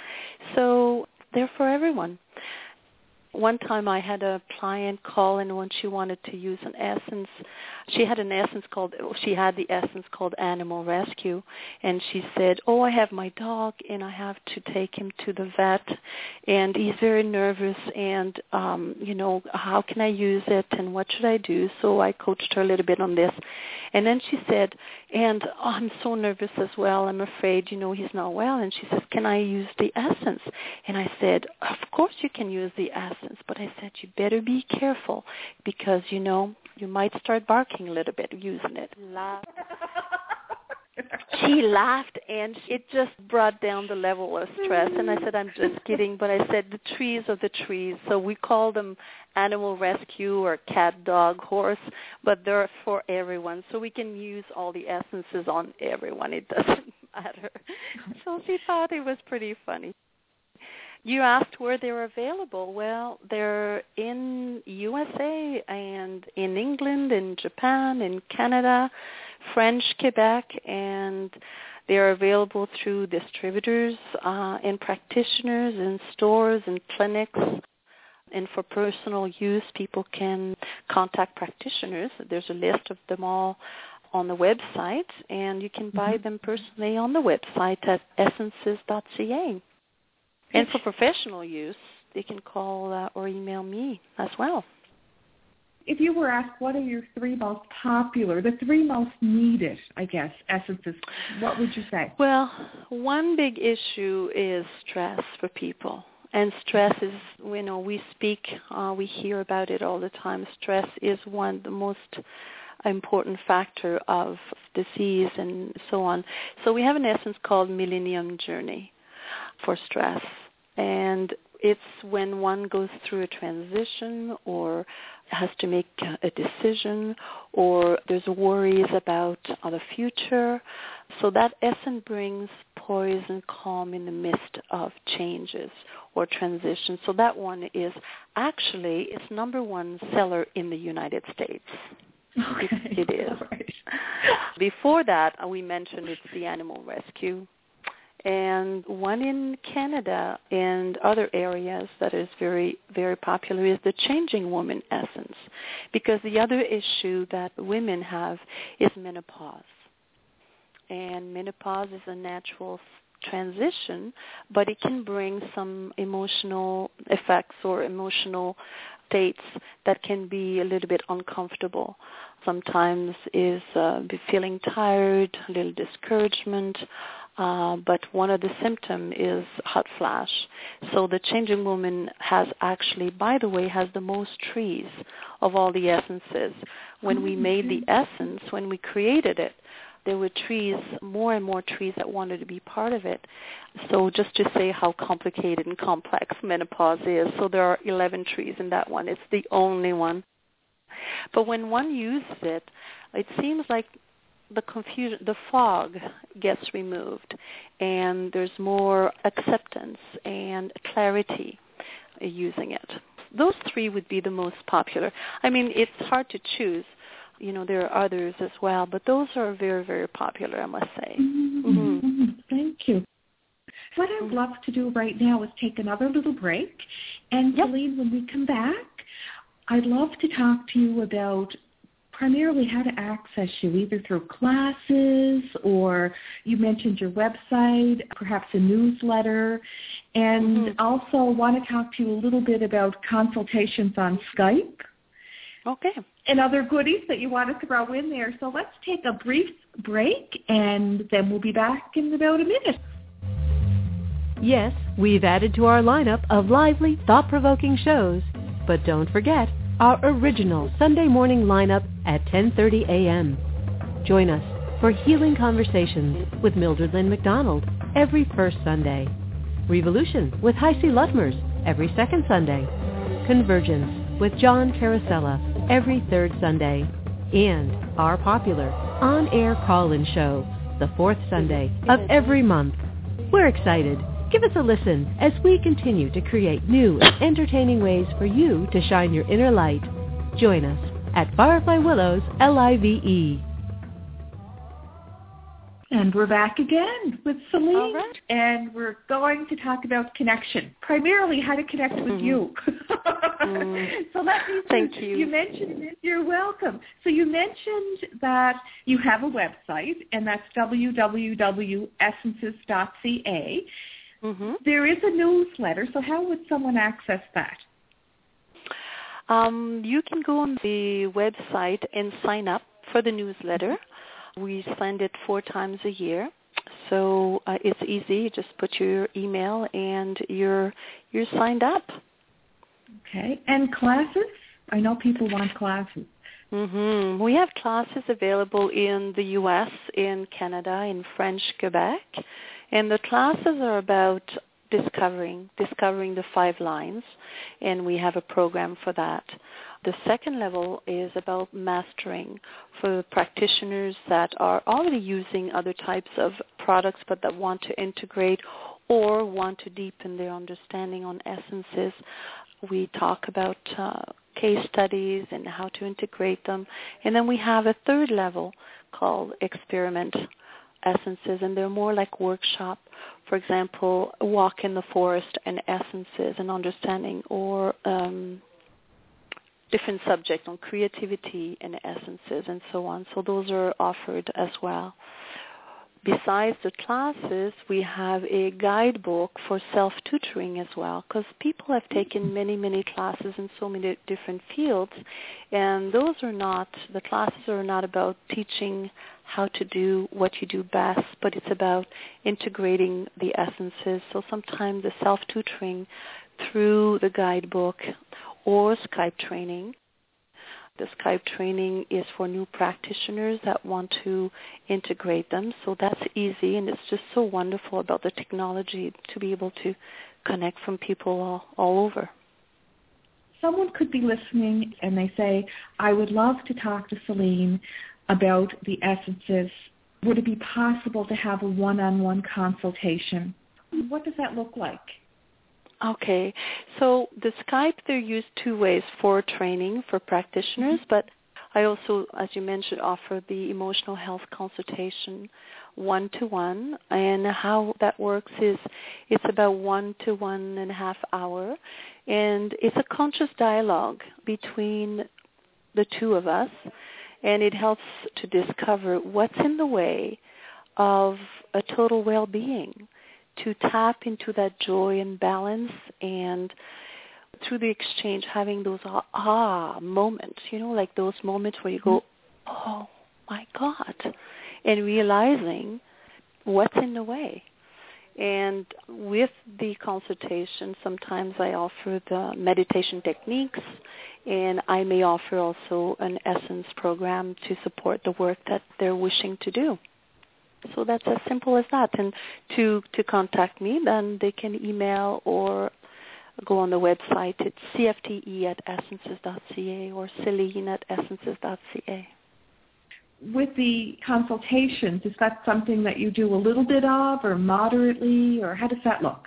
So they're for everyone. One time I had a client call, and when she wanted to use an essence, she had the essence called Animal Rescue, and she said, I have my dog and I have to take him to the vet, and he's very nervous, and how can I use it and what should I do? So I coached her a little bit on this, and then she said, I'm so nervous as well, I'm afraid he's not well. And she says, can I use the essence? And I said, of course you can use the essence. But I said, you better be careful because, you might start barking a little bit using it. She laughed, and it just brought down the level of stress. And I said, I'm just kidding. But I said, the trees are the trees. So we call them Animal Rescue or cat, dog, horse, but they're for everyone. So we can use all the essences on everyone. It doesn't matter. So she thought it was pretty funny. You asked where they're available. Well, they're in USA and in England, in Japan, in Canada, French Quebec, and They are available through distributors and practitioners in stores and clinics. And for personal use, people can contact practitioners. There's a list of them all on the website, and you can buy them personally on the website at essences.ca. And for professional use, they can call or email me as well. If you were asked what are your three most popular, the three most needed, I guess, essences, what would you say? Well, one big issue is stress for people. And stress is, we hear about it all the time. Stress is the most important factor of disease and so on. So we have an essence called Millennium Journey for stress. And it's when one goes through a transition or has to make a decision or there's worries about the future. So that essence brings poise and calm in the midst of changes or transition. So that one is actually, it's number one seller in the United States. Okay. It is. Right. Before that, we mentioned it's the Animal Rescue. And one in Canada and other areas that is very, very popular is the Changing Woman Essence. Because the other issue that women have is menopause. And menopause is a natural transition, but it can bring some emotional effects or emotional states that can be a little bit uncomfortable. Sometimes is feeling tired, a little discouragement, but one of the symptoms is hot flash. So the Changing Woman has actually, by the way, has the most trees of all the essences. When we made the essence, when we created it, there were trees, more and more trees that wanted to be part of it. So just to say how complicated and complex menopause is, so there are 11 trees in that one. It's the only one. But when one uses it, it seems like the confusion, the fog gets removed, and there's more acceptance and clarity using it. Those three would be the most popular. I mean, it's hard to choose. There are others as well, but those are very, very popular, I must say. Mm-hmm. Thank you. What I'd love to do right now is take another little break. And Celine, when we come back, I'd love to talk to you about primarily how to access you, either through classes or you mentioned your website, perhaps a newsletter, and also want to talk to you a little bit about consultations on Skype. Okay. And other goodies that you want to throw in there. So let's take a brief break, and then we'll be back in about a minute. Yes, we've added to our lineup of lively, thought-provoking shows. But don't forget our original Sunday morning lineup at 10:30 a.m. Join us for Healing Conversations with Mildred Lynn McDonald every first Sunday. Revolution with Heisey Lutmers every second Sunday. Convergence with John Carosella every third Sunday. And our popular on-air call-in show the fourth Sunday of every month. We're excited. Give us a listen as we continue to create new and entertaining ways for you to shine your inner light. Join us at Firefly Willows LIVE. And we're back again with Celine. All right. And we're going to talk about connection, primarily how to connect with you. So let me Thank you. You mentioned, you're welcome. So you mentioned that you have a website, and that's www.essences.ca. There is a newsletter, so how would someone access that? You can go on the website and sign up for the newsletter. We send it 4 times a year, so it's easy. You just put your email and you're signed up. Okay, and classes? I know people want classes. We have classes available in the U.S., in Canada, in French Quebec, and the classes are about discovering the 5 lines, and we have a program for that. The second level is about mastering for practitioners that are already using other types of products but that want to integrate or want to deepen their understanding on essences. We talk about case studies and how to integrate them. And then we have a third level called experiment, essences, and they're more like workshop. For example, a walk in the forest and essences and understanding, or different subject on creativity and essences and so on. So those are offered as well. Besides the classes, we have a guidebook for self-tutoring as well, because people have taken many, many classes in so many different fields, and the classes are not about teaching how to do what you do best, but it's about integrating the essences. So sometimes the self-tutoring through the guidebook or Skype training. The Skype training is for new practitioners that want to integrate them. So that's easy, and it's just so wonderful about the technology to be able to connect from people all over. Someone could be listening and they say, I would love to talk to Celine about the essences. Would it be possible to have a one-on-one consultation? What does that look like? Okay, so the Skype, they're used two ways for training for practitioners, but I also, as you mentioned, offer the emotional health consultation one-to-one, and how that works is it's about 1 to 1.5 hours, and it's a conscious dialogue between the two of us, and it helps to discover what's in the way of a total well-being, to tap into that joy and balance, and through the exchange having those moments, like those moments where you go, oh my God, and realizing what's in the way. And with the consultation, sometimes I offer the meditation techniques, and I may offer also an essence program to support the work that they're wishing to do. So that's as simple as that. And to contact me, then they can email or go on the website. It's cfte@essences.ca or Celine@essences.ca. With the consultations, is that something that you do a little bit of, or moderately, or how does that look?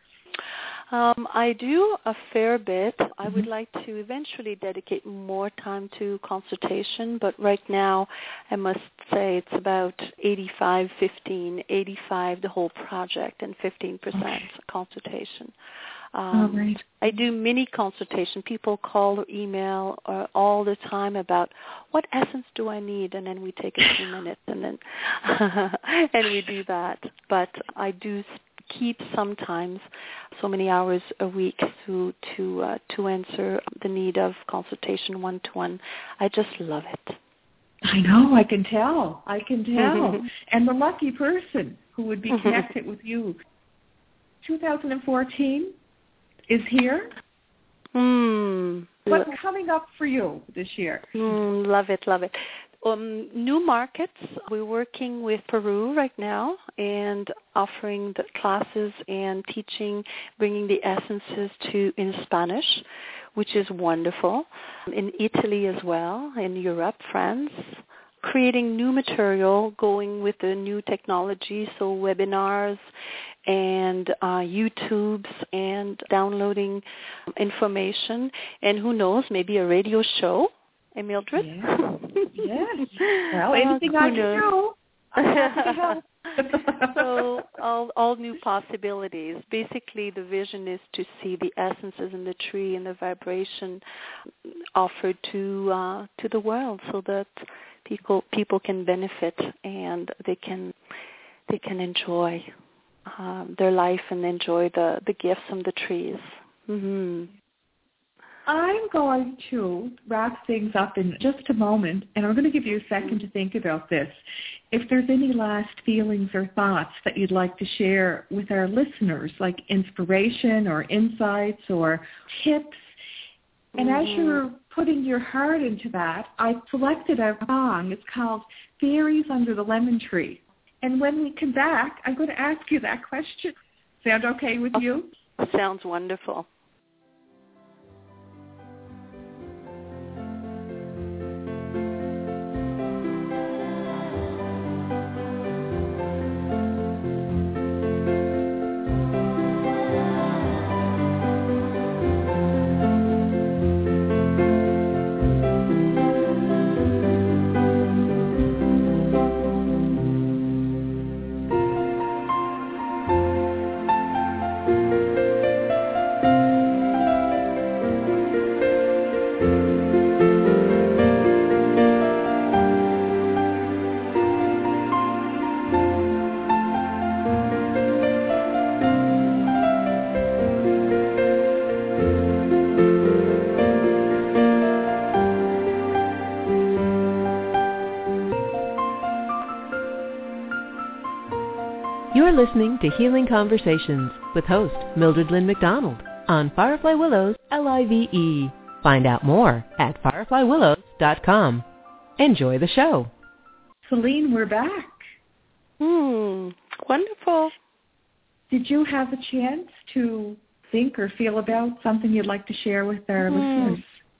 I do a fair bit. I would like to eventually dedicate more time to consultation, but right now I must say it's about 85-15, 85 the whole project and 15% consultation. Right. I do mini consultation. People call or email all the time about what essence do I need, and then we take a few minutes and then and we do that. But I do keep sometimes so many hours a week to answer the need of consultation one-to-one. I just love it. I know, I can tell. And the lucky person who would be connected with you. 2014 is here. What's coming up for you this year? Love it. New markets. We're working with Peru right now and offering the classes and teaching, bringing the essences in Spanish, which is wonderful. In Italy as well, in Europe, France. Creating new material, going with the new technology, so webinars and YouTubes and downloading information. And who knows, maybe a radio show. Mildred? Yes. Well, anything I can do. So all new possibilities. Basically, the vision is to see the essences in the tree and the vibration offered to the world, so that people can benefit and they can enjoy their life and enjoy the gifts from the trees. Mm-hmm. I'm going to wrap things up in just a moment, and I'm going to give you a second to think about this. If there's any last feelings or thoughts that you'd like to share with our listeners, like inspiration or insights or tips, and as you're putting your heart into that, I selected a song. It's called Fairies Under the Lemon Tree. And when we come back, I'm going to ask you that question. Sound okay with you? Sounds wonderful. You're listening to Healing Conversations with host Mildred Lynn McDonald on Firefly Willows LIVE. Find out more at fireflywillows.com. Enjoy the show. Celine, we're back. Wonderful. Did you have a chance to think or feel about something you'd like to share with our listeners?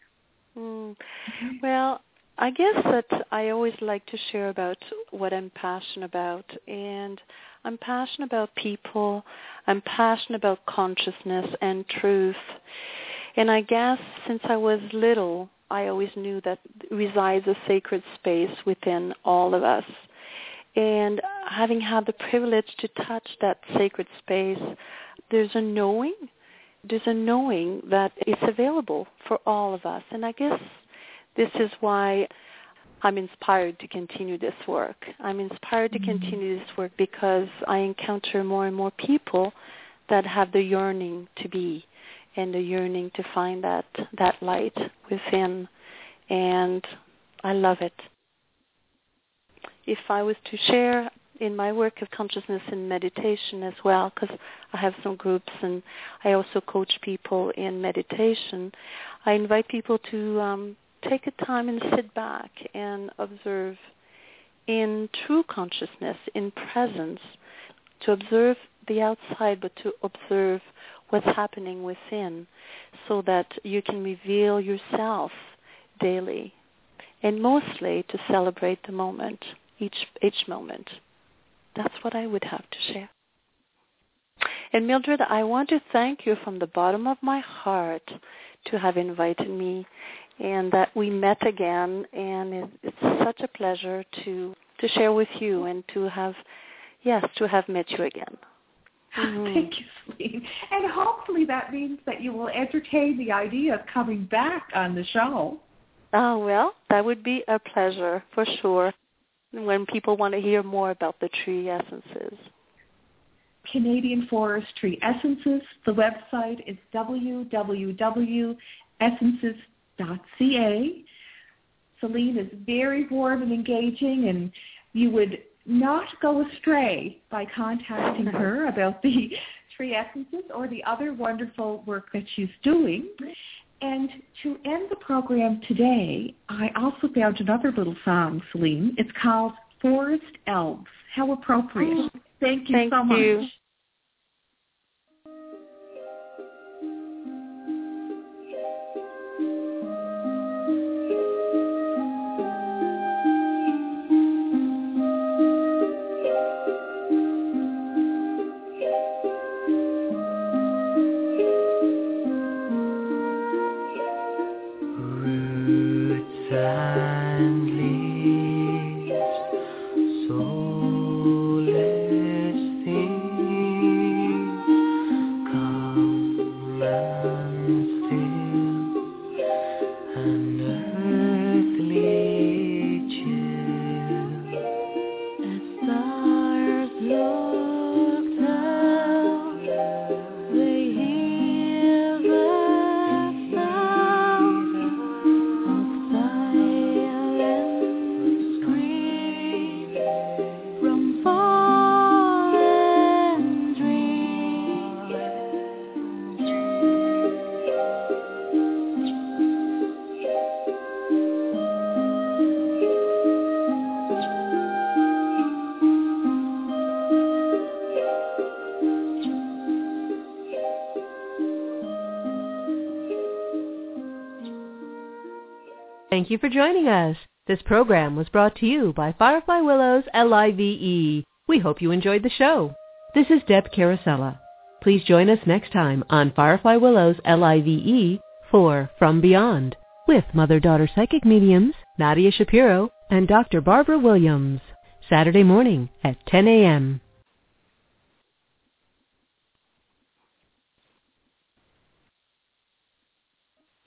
Well, I guess that I always like to share about what I'm passionate about, and I'm passionate about people. I'm passionate about consciousness and truth. And I guess since I was little, I always knew that resides a sacred space within all of us. And having had the privilege to touch that sacred space, there's a knowing that it's available for all of us. And I guess this is why I'm inspired to continue this work. I'm inspired to continue this work because I encounter more and more people that have the yearning to be and the yearning to find that light within. And I love it. If I was to share in my work of consciousness and meditation as well, because I have some groups and I also coach people in meditation, I invite people to take a time and sit back and observe in true consciousness, in presence, to observe the outside, but to observe what's happening within so that you can reveal yourself daily, and mostly to celebrate the moment, each moment. That's what I would have to share. And Mildred, I want to thank you from the bottom of my heart to have invited me and that we met again, and it's such a pleasure to share with you and to have met you again. Thank you, Celine. And hopefully that means that you will entertain the idea of coming back on the show. Oh, well, that would be a pleasure for sure when people want to hear more about the tree essences. Canadian Forest Tree Essences. The website is www.essences.ca. Celine is very warm and engaging, and you would not go astray by contacting her about the tree essences or the other wonderful work that she's doing. And to end the program today, I also found another little song, Celine. It's called Forest Elves. How appropriate. Thank you so much. You. Thank you for joining us. This program was brought to you by Firefly Willows LIVE. We hope you enjoyed the show. This is Deb Carosella. Please join us next time on Firefly Willows LIVE for From Beyond with Mother-Daughter Psychic Mediums Nadia Shapiro and Dr. Barbara Williams. Saturday morning at 10 a.m.